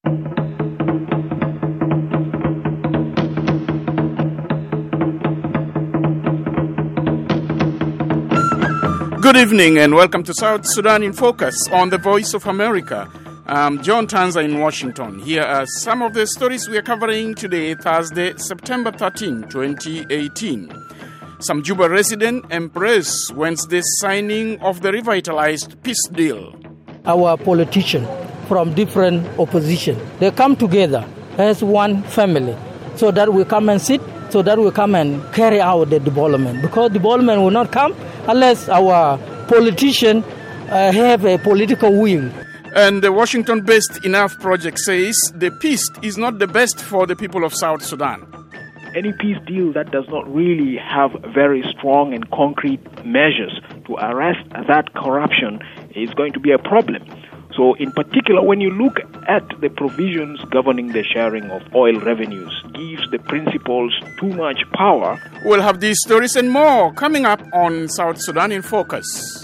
Good evening and welcome to South Sudan in Focus on the Voice of America. I'm John Tanza in Washington. Here are some of the stories we are covering today, Thursday, September 13, 2018. Some Juba residents embrace Wednesday's signing of the revitalized peace deal. Our politicians from different opposition, they come together as one family so that we come and sit, so that we come and carry out the development. Because development will not come unless our politicians have a political will. And the Washington-based Enough Project says the peace is not the best for the people of South Sudan. Any peace deal that does not really have very strong and concrete measures to arrest that corruption is going to be a problem. So in particular, when you look at the provisions governing the sharing of oil revenues, gives the principals too much power. We'll have these stories and more coming up on South Sudan in Focus.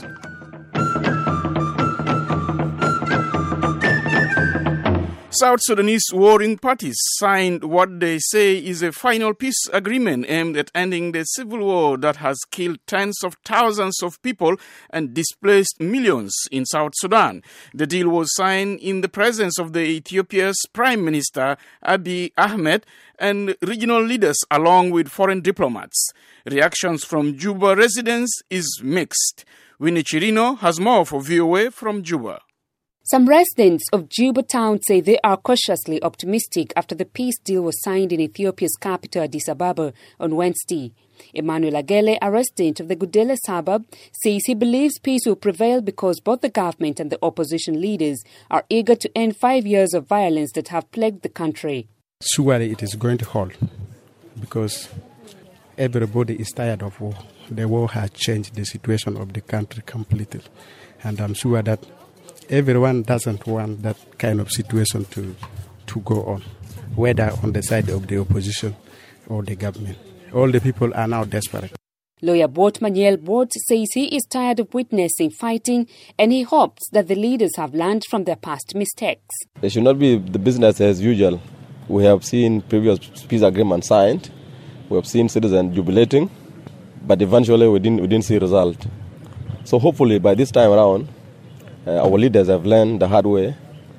South Sudanese warring parties signed what they say is a final peace agreement aimed at ending the civil war that has killed tens of thousands of people and displaced millions in South Sudan. The deal was signed in the presence of the Ethiopia's Prime Minister Abiy Ahmed and regional leaders along with foreign diplomats. Reactions from Juba residents is mixed. Winnie Chirino has more for VOA from Juba. Some residents of Juba town say they are cautiously optimistic after the peace deal was signed in Ethiopia's capital Addis Ababa on Wednesday. Emmanuel Agele, a resident of the Gudele suburb, says he believes peace will prevail because both the government and the opposition leaders are eager to end 5 years of violence that have plagued the country. Surely it is going to hold because everybody is tired of war. The war has changed the situation of the country completely, and I'm sure that everyone doesn't want that kind of situation to go on, whether on the side of the opposition or the government. All the people are now desperate. Lawyer Bort Maniel Bort says he is tired of witnessing fighting and he hopes that the leaders have learned from their past mistakes. It should not be the business as usual. We have seen previous peace agreements signed. We have seen citizens jubilating, but eventually we didn't see result. So hopefully by this time around, our leaders have learned the hard way.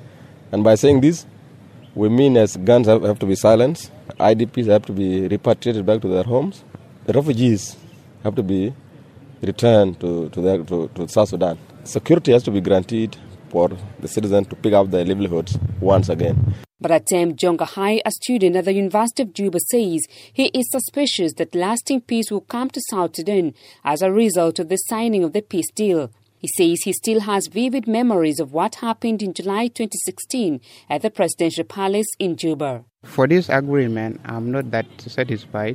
And by saying this, we mean as guns have to be silenced, IDPs have to be repatriated back to their homes, the refugees have to be returned to South Sudan. Security has to be granted for the citizens to pick up their livelihoods once again. But Atem Jongahai, a student at the University of Juba, says he is suspicious that lasting peace will come to South Sudan as a result of the signing of the peace deal. He says he still has vivid memories of what happened in July 2016 at the Presidential Palace in Juba. For this agreement, I'm not that satisfied.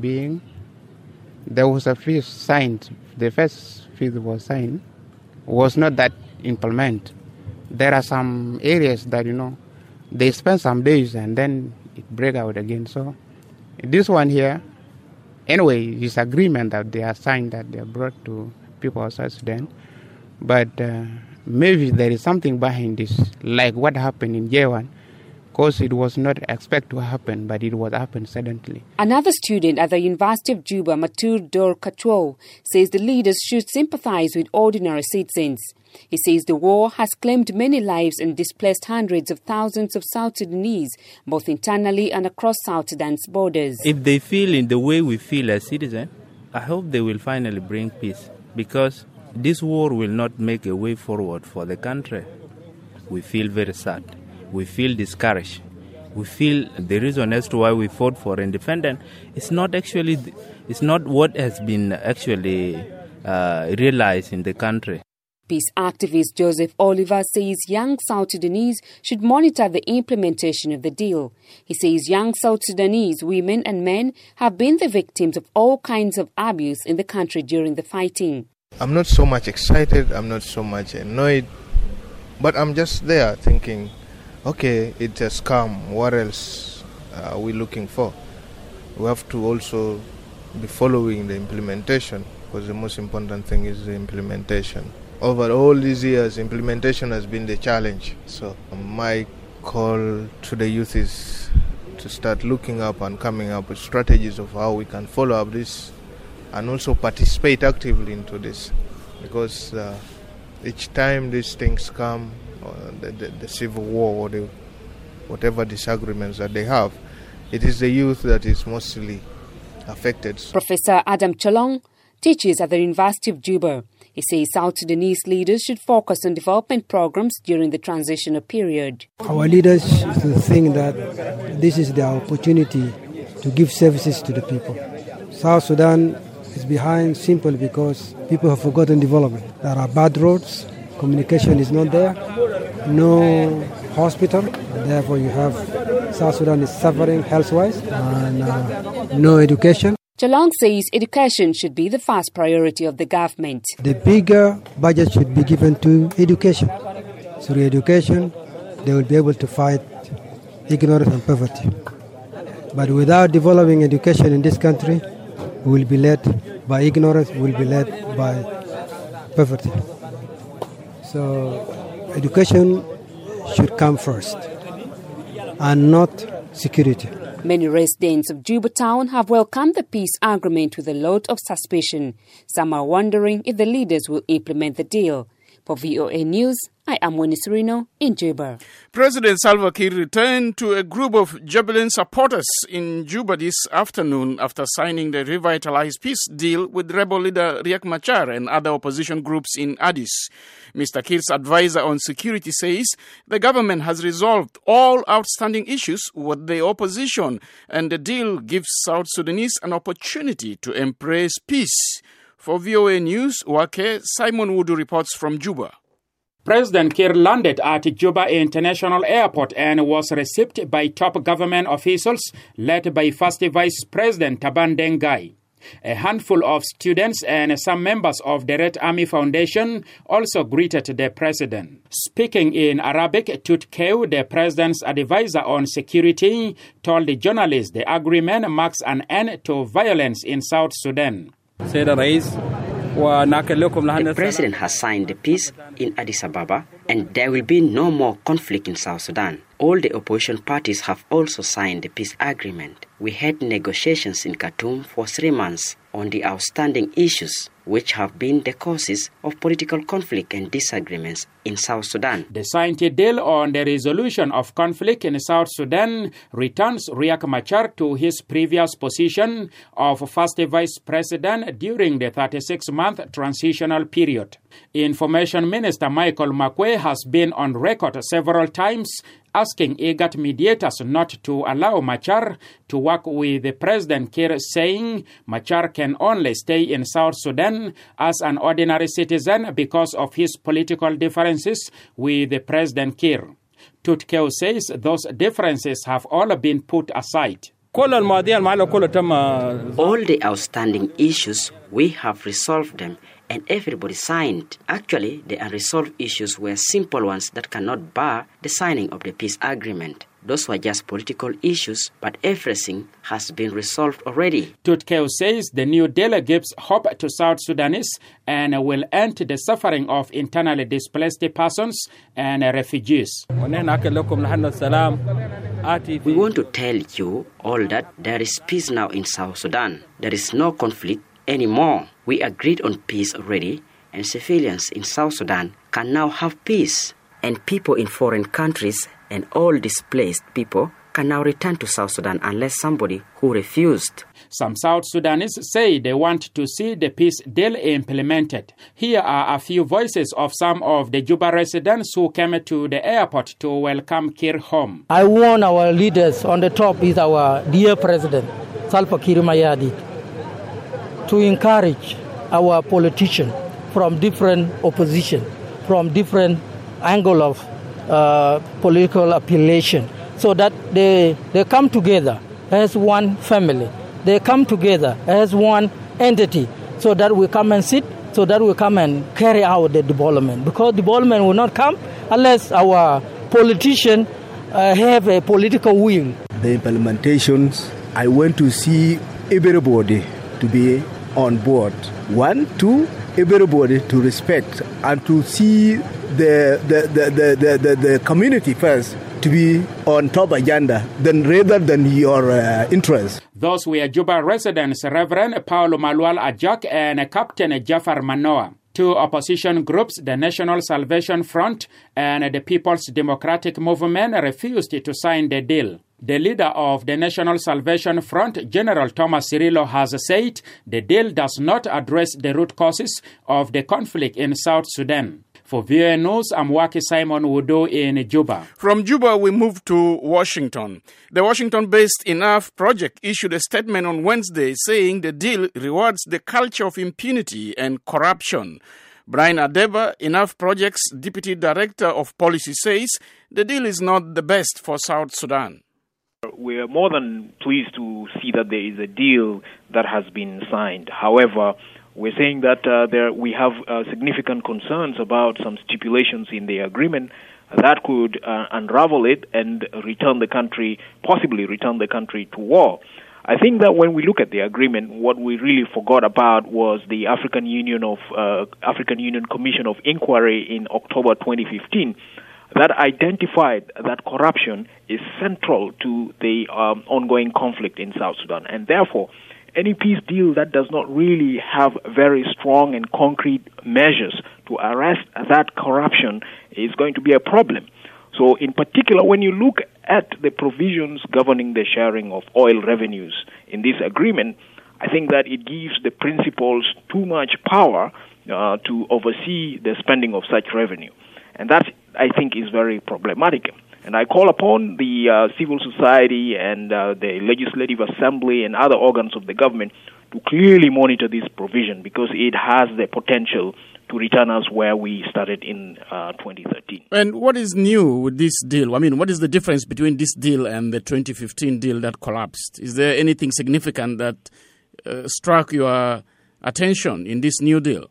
There was a few signs. The first few was signed was not that implemented. There are some areas that, they spend some days and then it break out again. So this one here, anyway, this agreement that they are signed that they are brought to people of South Sudan. But maybe there is something behind this, like what happened in J1, because it was not expected to happen, but it was happened suddenly. Another student at the University of Juba, Matur Dor Katwo, says the leaders should sympathize with ordinary citizens. He says the war has claimed many lives and displaced hundreds of thousands of South Sudanese, both internally and across South Sudan's borders. If they feel in the way we feel as citizens, I hope they will finally bring peace, because this war will not make a way forward for the country. We feel very sad. We feel discouraged. We feel the reason as to why we fought for independence is not what has been actually realized in the country. Peace activist Joseph Oliver says young South Sudanese should monitor the implementation of the deal. He says young South Sudanese women and men have been the victims of all kinds of abuse in the country during the fighting. I'm not so much excited, I'm not so much annoyed, but I'm just there thinking, okay, it has come, what else are we looking for? We have to also be following the implementation, because the most important thing is the implementation. Over all these years, implementation has been the challenge. So my call to the youth is to start looking up and coming up with strategies of how we can follow up this and also participate actively into this, because each time these things come, the civil war or whatever disagreements that they have, it is the youth that is mostly affected. Professor Adam Chalong teaches at the University of Juba. He says South Sudanese leaders should focus on development programs during the transitional period. Our leaders should think that this is the opportunity to give services to the people. South Sudan is behind simply because people have forgotten development. There are bad roads, communication is not there, no hospital, therefore you have South Sudan is suffering health-wise, and no education. Chalong says education should be the first priority of the government. The bigger budget should be given to education. Through education, they will be able to fight ignorance and poverty. But without developing education in this country, we will be led by ignorance, we will be led by poverty. So education should come first and not security. Many residents of Juba town have welcomed the peace agreement with a lot of suspicion. Some are wondering if the leaders will implement the deal. For VOA News, I am Winnie Serino in Juba. President Salva Kiir returned to a group of Jubilant supporters in Juba this afternoon after signing the revitalized peace deal with rebel leader Riek Machar and other opposition groups in Addis. Mr. Kiir's advisor on security says the government has resolved all outstanding issues with the opposition, and the deal gives South Sudanese an opportunity to embrace peace. For VOA News, Wake, Simon Wudu reports from Juba. President Kiir landed at Juba International Airport and was received by top government officials led by First Vice President Taban Dengai. A handful of students and some members of the Red Army Foundation also greeted the president. Speaking in Arabic, Tut Keu, the president's advisor on security, told the journalists the agreement marks an end to violence in South Sudan. The president has signed the peace in Addis Ababa, and there will be no more conflict in South Sudan. All the opposition parties have also signed the peace agreement. We had negotiations in Khartoum for 3 months on the outstanding issues which have been the causes of political conflict and disagreements in South Sudan. The signed deal on the resolution of conflict in South Sudan returns Riek Machar to his previous position of First Vice President during the 36-month transitional period. Information Minister Michael Makwe has been on record several times asking IGAD mediators not to allow Machar to work with the President Kiir, saying Machar can only stay in South Sudan as an ordinary citizen because of his political differences with the President Kiir. Tut Keu says those differences have all been put aside. All the outstanding issues, we have resolved them and everybody signed. Actually, the unresolved issues were simple ones that cannot bar the signing of the peace agreement. Those were just political issues, but everything has been resolved already. Tut Keu says the new deal gives hope to South Sudanese and will end the suffering of internally displaced persons and refugees. We want to tell you all that there is peace now in South Sudan. There is no conflict anymore. We agreed on peace already, and civilians in South Sudan can now have peace. And people in foreign countries and all displaced people can now return to South Sudan unless somebody who refused. Some South Sudanese say they want to see the peace deal implemented. Here are a few voices of some of the Juba residents who came to the airport to welcome Kiir home. I want our leaders on the top is our dear President, Salva Kiir Mayardit, to encourage our politicians from different opposition, from different angle of political affiliation, so that they come together as one family. They come together as one entity, so that we come and sit, so that we come and carry out the development. Because development will not come unless our politicians have a political will. The implementations, I want to see everybody to be on board. 1, 2, everybody to respect and to see the community first to be on top agenda than rather than your interests. Those were Juba residents Reverend Paulo Malual Ajak and Captain Jafar Manoa. Two opposition groups, the National Salvation Front and the People's Democratic Movement, refused to sign the deal. The leader of the National Salvation Front, General Thomas Cirillo, has said the deal does not address the root causes of the conflict in South Sudan. For VOA News, I'm Waki Simon Wudo in Juba. From Juba, we move to Washington. The Washington-based Enough Project issued a statement on Wednesday saying the deal rewards the culture of impunity and corruption. Brian Adeba, Enough Project's Deputy Director of Policy, says the deal is not the best for South Sudan. We are more than pleased to see that there is a deal that has been signed. However, we're saying that we have significant concerns about some stipulations in the agreement that could unravel it and possibly return the country to war. I think that when we look at the agreement, what we really forgot about was the African Union Commission of Inquiry in October 2015 that identified that corruption is central to the ongoing conflict in South Sudan, and therefore any peace deal that does not really have very strong and concrete measures to arrest that corruption is going to be a problem. So in particular, when you look at the provisions governing the sharing of oil revenues in this agreement, I think that it gives the principals too much power to oversee the spending of such revenue. And that, I think, is very problematic. And I call upon the civil society and the Legislative Assembly and other organs of the government to clearly monitor this provision because it has the potential to return us where we started in 2013. And what is new with this deal? I mean, what is the difference between this deal and the 2015 deal that collapsed? Is there anything significant that struck your attention in this new deal?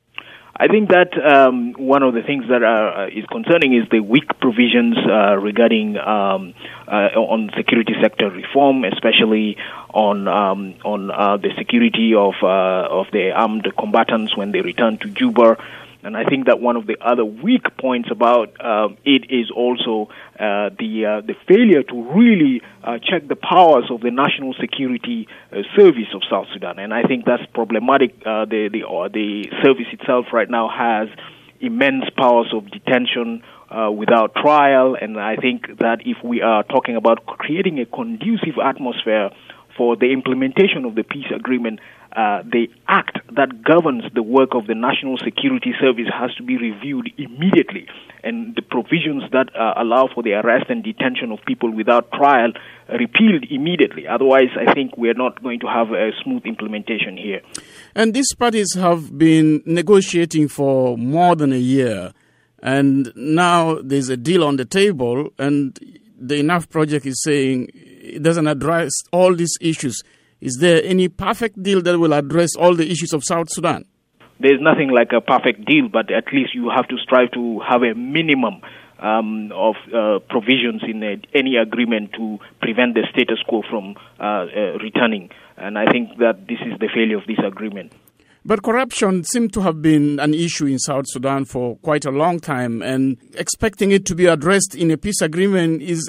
I think that one of the things that is concerning is the weak provisions regarding on security sector reform, especially on the security of the armed combatants when they return to Juba. And I think that one of the other weak points about it is also the failure to really check the powers of the National Security Service of South Sudan. And I think that's problematic. The service itself right now has immense powers of detention without trial. And I think that if we are talking about creating a conducive atmosphere for the implementation of the peace agreement, the act that governs the work of the National Security Service has to be reviewed immediately, and the provisions that allow for the arrest and detention of people without trial repealed immediately. Otherwise, I think we're not going to have a smooth implementation here. And these parties have been negotiating for more than a year, and now there's a deal on the table, and the Enough Project is saying it doesn't address all these issues. Is there any perfect deal that will address all the issues of South Sudan? There's nothing like a perfect deal, but at least you have to strive to have a minimum of provisions in any agreement to prevent the status quo from returning. And I think that this is the failure of this agreement. But corruption seemed to have been an issue in South Sudan for quite a long time, and expecting it to be addressed in a peace agreement is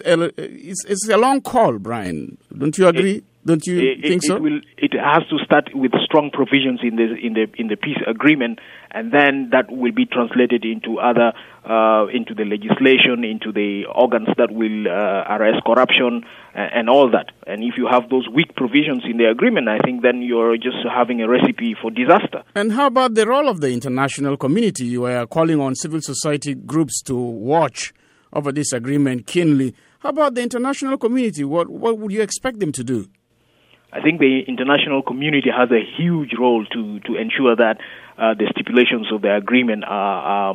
a long call, Brian. Don't you agree? Don't you think so? It has to start with strong provisions in the peace agreement, and then that will be translated into into the legislation, into the organs that will arrest corruption and all that. And if you have those weak provisions in the agreement, I think then you're just having a recipe for disaster. And how about the role of the international community? You are calling on civil society groups to watch over this agreement keenly. How about the international community? What would you expect them to do? I think the international community has a huge role to ensure that the stipulations of the agreement are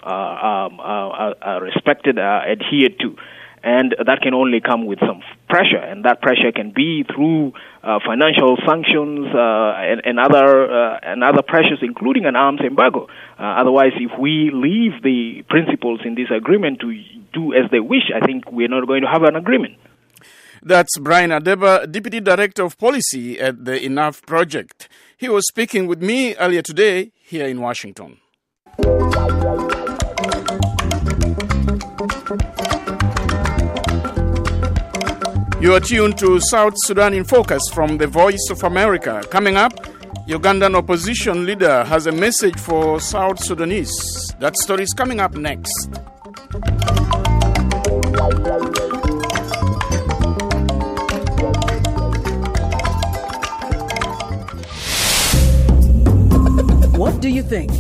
respected, adhered to. And that can only come with some pressure, and that pressure can be through financial sanctions and other pressures, including an arms embargo. Otherwise, if we leave the principals in this agreement to do as they wish, I think we're not going to have an agreement. That's Brian Adeba, Deputy Director of Policy at the Enough Project. He was speaking with me earlier today here in Washington. You are tuned to South Sudan in Focus from the Voice of America. Coming up, Ugandan opposition leader has a message for South Sudanese. That story is coming up next. What do you think?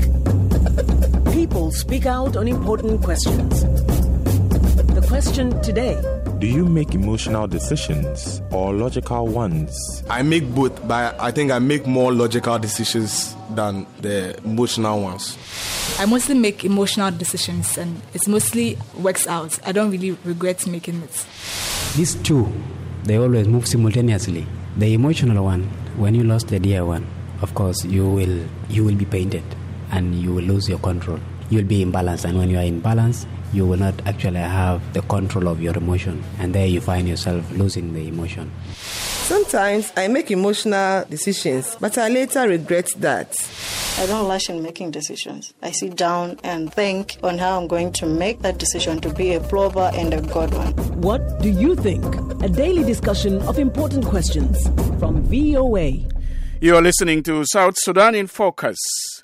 People speak out on important questions. The question today: do you make emotional decisions or logical ones? I make both, but I think I make more logical decisions than the emotional ones. I mostly make emotional decisions, and it mostly works out. I don't really regret making it. These two, they always move simultaneously. The emotional one, when you lost the dear one, of course, you will be pained and you will lose your control. You'll be imbalanced, and when you are in balance, you will not actually have the control of your emotion, and there you find yourself losing the emotion. Sometimes I make emotional decisions, but I later regret that. I don't rush in making decisions. I sit down and think on how I'm going to make that decision to be a proper and a good one. What do you think? A daily discussion of important questions from VOA. You are listening to South Sudan in Focus.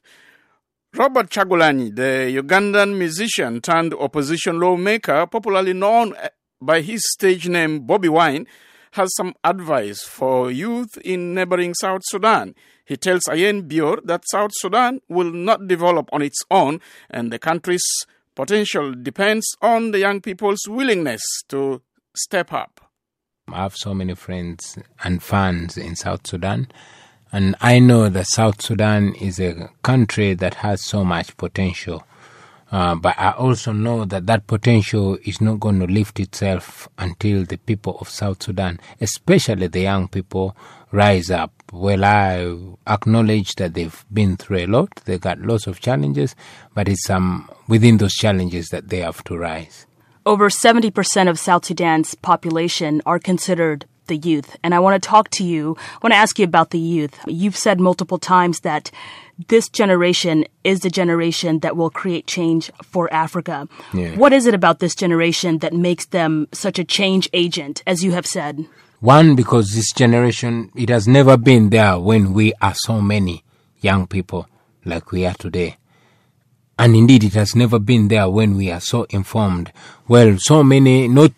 Robert Chagulanyi, the Ugandan musician turned opposition lawmaker, popularly known by his stage name Bobby Wine, has some advice for youth in neighboring South Sudan. He tells Ayen Bior that South Sudan will not develop on its own, and the country's potential depends on the young people's willingness to step up. I have so many friends and fans in South Sudan. And I know that South Sudan is a country that has so much potential. But I also know that that potential is not going to lift itself until the people of South Sudan, especially the young people, rise up. Well, I acknowledge that they've been through a lot. They got lots of challenges, but it's within those challenges that they have to rise. Over 70% of South Sudan's population are considered the youth. And I want to talk to you, I want to ask you about the youth. You've said multiple times that this generation is the generation that will create change for Africa. Yeah. What is it about this generation that makes them such a change agent, as you have said? One, because this generation, it has never been there when we are so many young people like we are today. And indeed, it has never been there when we are so informed. Well, so many, not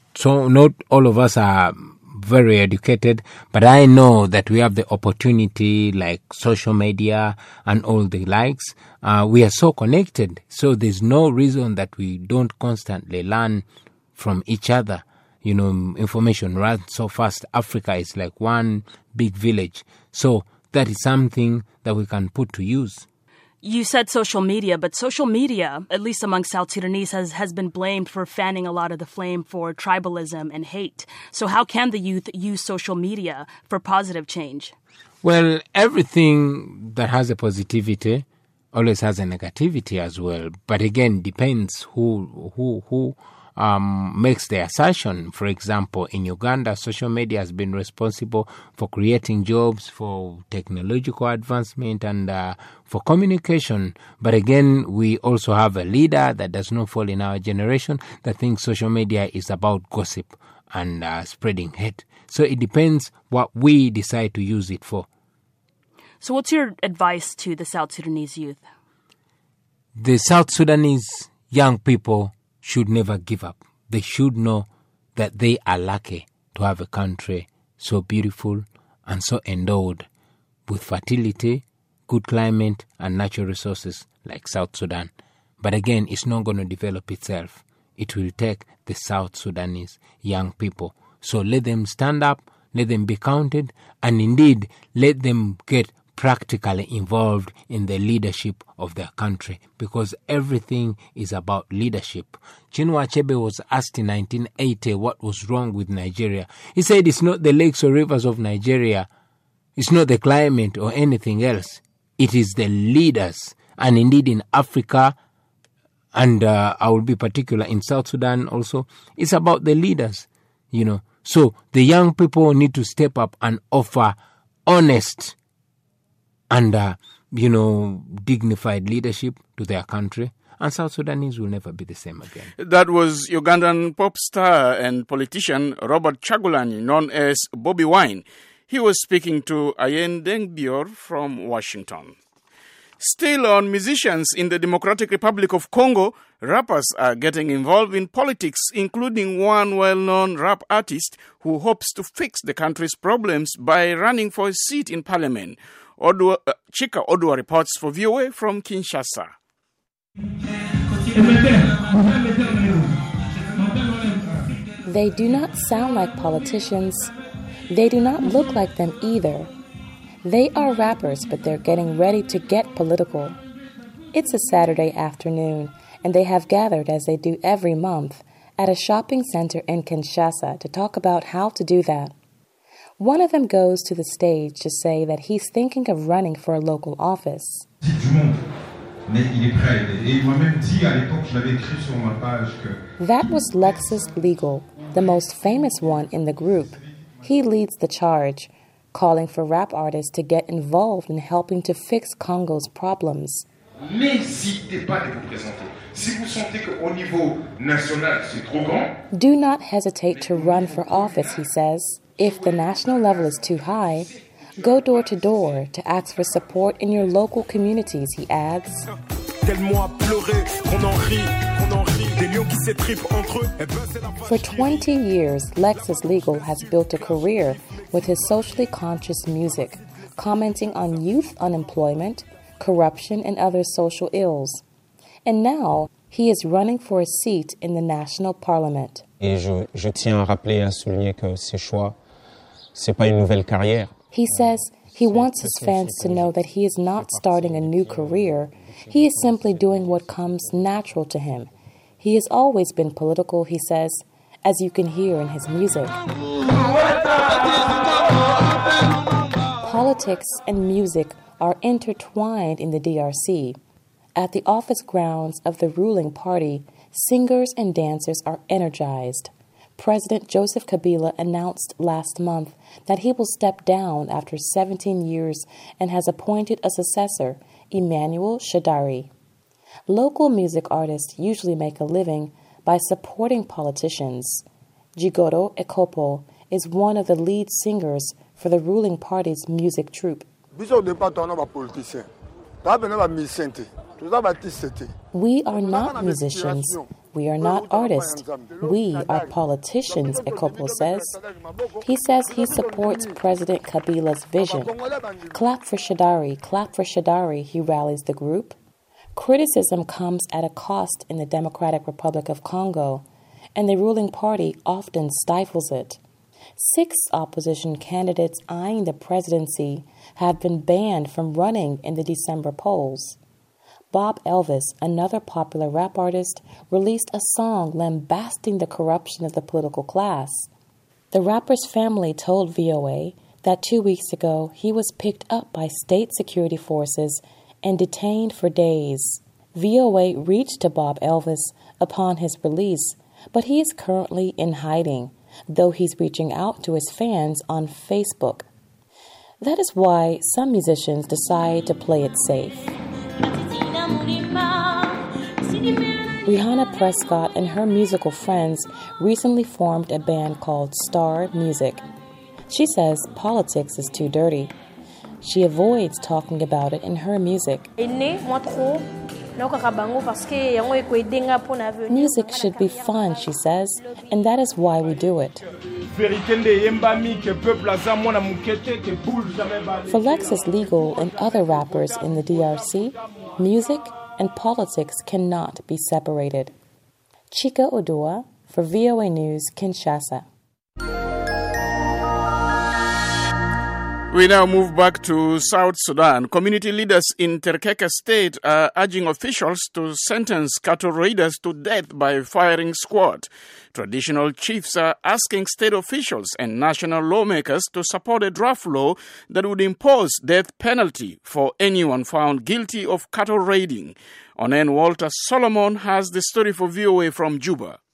all of us are very educated, but I know that we have the opportunity, like social media and all the likes. We are so connected, so there's no reason that we don't constantly learn from each other. You know, information runs so fast. Africa is like one big village, so that is something that we can put to use. You said social media, but social media, at least among South Sudanese, has been blamed for fanning a lot of the flame for tribalism and hate. So how can the youth use social media for positive change? Well, everything that has a positivity always has a negativity as well. But again, depends who makes the assertion. For example, in Uganda, social media has been responsible for creating jobs, for technological advancement, and for communication. But again, we also have a leader that does not fall in our generation that thinks social media is about gossip and spreading hate. So it depends what we decide to use it for. So what's your advice to the South Sudanese youth? The South Sudanese young people should never give up. They should know that they are lucky to have a country so beautiful and so endowed with fertility, good climate, and natural resources like South Sudan. But again, it's not going to develop itself. It will take the South Sudanese young people. So let them stand up, let them be counted, and indeed let them get practically involved in the leadership of their country, because everything is about leadership. Chinua Achebe was asked in 1980 what was wrong with Nigeria. He said it's not the lakes or rivers of Nigeria, it's not the climate or anything else, it is the leaders. And indeed in Africa, and I will be particular in South Sudan also, it's about the leaders, you know. So the young people need to step up and offer honest and, dignified leadership to their country. and South Sudanese will never be the same again. That was Ugandan pop star and politician Robert Chagulanyi, known as Bobby Wine. He was speaking to Ayen Dengbior from Washington. Still on musicians in the Democratic Republic of Congo, rappers are getting involved in politics, including one well-known rap artist who hopes to fix the country's problems by running for a seat in parliament. Chika Odua reports for VOA from Kinshasa. They do not sound like politicians. They do not look like them either. They are rappers, but they're getting ready to get political. It's a Saturday afternoon, and they have gathered, as they do every month, at a shopping center in Kinshasa to talk about how to do that. One of them goes to the stage to say that he's thinking of running for a local office. That was Lexus Legal, the most famous one in the group. He leads the charge, calling for rap artists to get involved in helping to fix Congo's problems. Do not hesitate to run for office, he says. If the national level is too high, go door to door to ask for support in your local communities, he adds. For 20 years, Lexus Legal has built a career with his socially conscious music, commenting on youth unemployment, corruption, and other social ills. And now, he is running for a seat in the national parliament. Et je tiens à rappeler et à souligner que ces choix, c'est pas une nouvelle carrière. He says he wants his fans to know that he is not starting a new career. He is simply doing what comes natural to him. He has always been political, he says, as you can hear in his music. Politics and music are intertwined in the DRC. At the office grounds of the ruling party, singers and dancers are energized. President Joseph Kabila announced last month that he will step down after 17 years and has appointed a successor, Emmanuel Shadari. Local music artists usually make a living by supporting politicians. Jigoro Ekopo is one of the lead singers for the ruling party's music troupe. We are not musicians. We are not artists. We are politicians, Ekopo says. He says he supports President Kabila's vision. Clap for Shadari, he rallies the group. Criticism comes at a cost in the Democratic Republic of Congo, and the ruling party often stifles it. 6 opposition candidates eyeing the presidency have been banned from running in the December polls. Bob Elvis, another popular rap artist, released a song lambasting the corruption of the political class. The rapper's family told VOA that 2 weeks ago he was picked up by state security forces and detained for days. VOA reached to Bob Elvis upon his release, but he is currently in hiding, though he's reaching out to his fans on Facebook. That is why some musicians decide to play it safe. Rihanna Prescott and her musical friends recently formed a band called Star Music. She says politics is too dirty. She avoids talking about it in her music. Music should be fun, she says, and that is why we do it. For Lexus Legal and other rappers in the DRC, music and politics cannot be separated. Chika Odua for VOA News, Kinshasa. We now move back to South Sudan. Community leaders in Terkeka State are urging officials to sentence cattle raiders to death by firing squad. Traditional chiefs are asking state officials and national lawmakers to support a draft law that would impose death penalty for anyone found guilty of cattle raiding. Onen Walter Solomon has the story for VOA from Juba.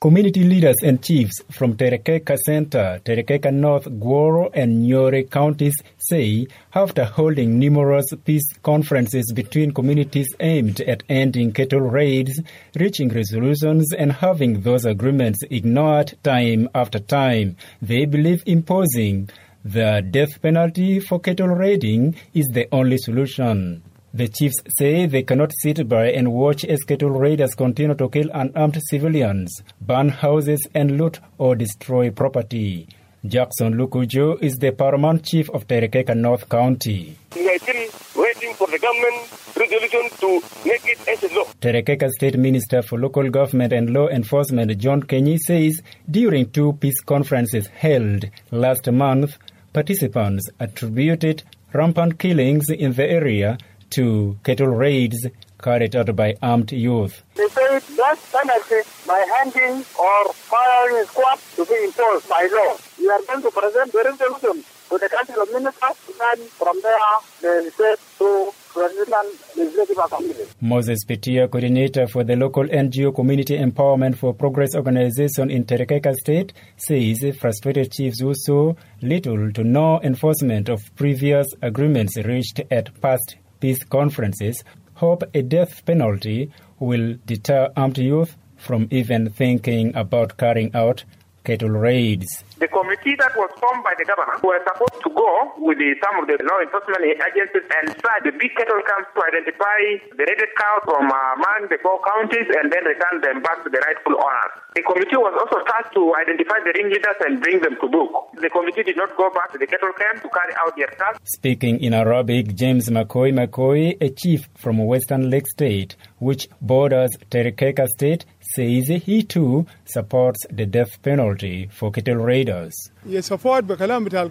Community leaders and chiefs from Terekeka Center, Terekeka North, Goro and Nyore counties say after holding numerous peace conferences between communities aimed at ending cattle raids, reaching resolutions and having those agreements ignored time after time, they believe imposing the death penalty for cattle raiding is the only solution. The chiefs say they cannot sit by and watch as cattle raiders continue to kill unarmed civilians, burn houses and loot or destroy property. Jackson Lukujo is the paramount chief of Terekeka North County. We are still waiting for the government resolution to make it as a law. Terekeka State Minister for Local Government and Law Enforcement John Kenyi says during 2 peace conferences held last month, participants attributed rampant killings in the area to cattle raids carried out by armed youth. They said that penalty by hanging or firing squad to be imposed by law. We are going to present the resolution to the Council of Ministers, and from there they said to President Legislative Assembly. Moses Petia, coordinator for the local NGO Community Empowerment for Progress organization in Terekeka State, says frustrated chiefs who saw little to no enforcement of previous agreements reached at past peace conferences hope a death penalty will deter armed youth from even thinking about carrying out cattle raids. The committee that was formed by the government were supposed to go with some of the law enforcement agencies and try the big cattle camps to identify the raided cows from among the 4 counties and then return them back to the rightful owners. The committee was also tasked to identify the ringleaders and bring them to book. The committee did not go back to the cattle camp to carry out their task. Speaking in Arabic, James McCoy, a chief from Western Lake State, which borders Terekeka State, says he too supports the death penalty for cattle raiders. We support the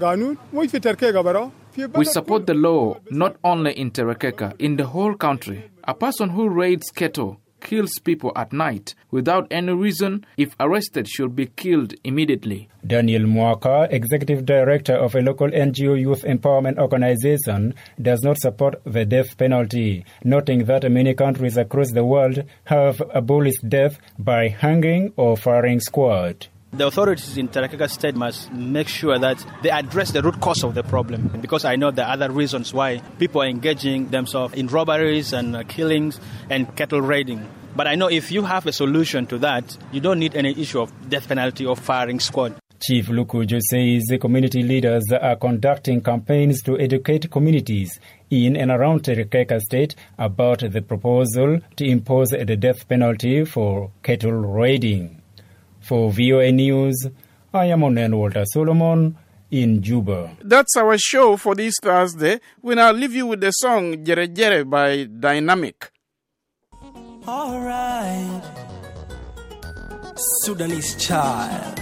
law not only in Terekeka, in the whole country. A person who raids cattle, kills people at night without any reason, if arrested, should be killed immediately. Daniel Mwaka, executive director of a local NGO youth empowerment organization, does not support the death penalty, noting that many countries across the world have abolished death by hanging or firing squad. The authorities in Terekeka State must make sure that they address the root cause of the problem, because I know there are other reasons why people are engaging themselves in robberies and killings and cattle raiding. But I know if you have a solution to that, you don't need any issue of death penalty or firing squad. Chief Lukujo says the community leaders are conducting campaigns to educate communities in and around Terekeka State about the proposal to impose the death penalty for cattle raiding. For VOA News, I am Onen Walter Solomon in Juba. That's our show for this Thursday. We now leave you with the song Jere Jere by Dynamic. All right, Sudanese child.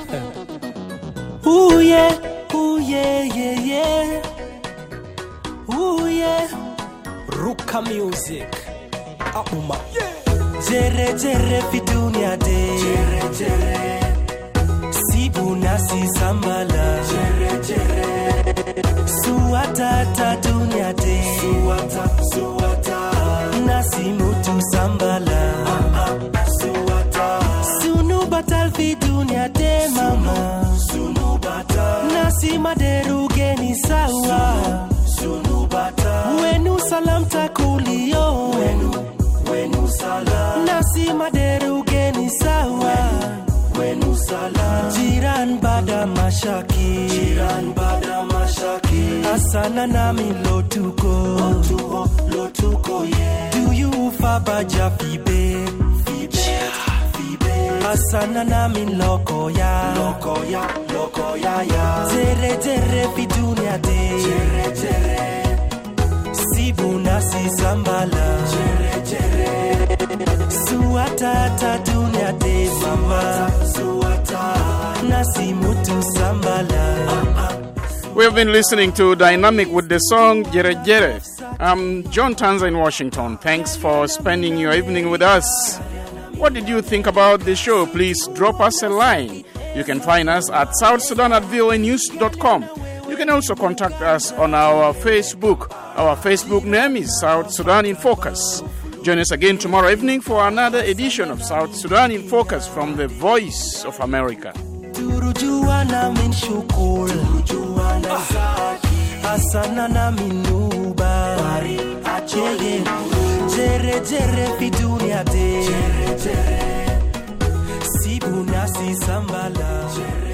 Ooh yeah, yeah, yeah. Ooh yeah, Ruka music. Auma. Yeah. Jere jere fi dunia de, jere jere. Sibuna si sambala, jere jere. Suata ta dunia de, suata. Nasi mutu sambala, suata. Sunu batal fi dunia de mama, sunu batal. Nasi maderu geni sawa, sunu batal. Wenu salam takulio, wenu salam. Nasi maderu geni sawa, wenu salam. Jiran bada mashaki, asana nami lotuko, yeah. Do you fabaja fibe, asana nami loko ya, ya. Jere fi dunia de, jere. Sibuna si sambala, jere. Suata ta dunia de mama, suata. Nasi mutu sambala. We have been listening to Dynamic with the song Jere Jere. I'm John Tanza in Washington. Thanks for spending your evening with us. What did you think about the show? Please drop us a line. You can find us at southsudan@voanews.com. You can also contact us on our Facebook. Our Facebook name is South Sudan in Focus. Join us again tomorrow evening for another edition of South Sudan in Focus from the Voice of America. Turujuana min shukul, Asana na minuba, Jere jere fidunia te, Sibuna si sambala.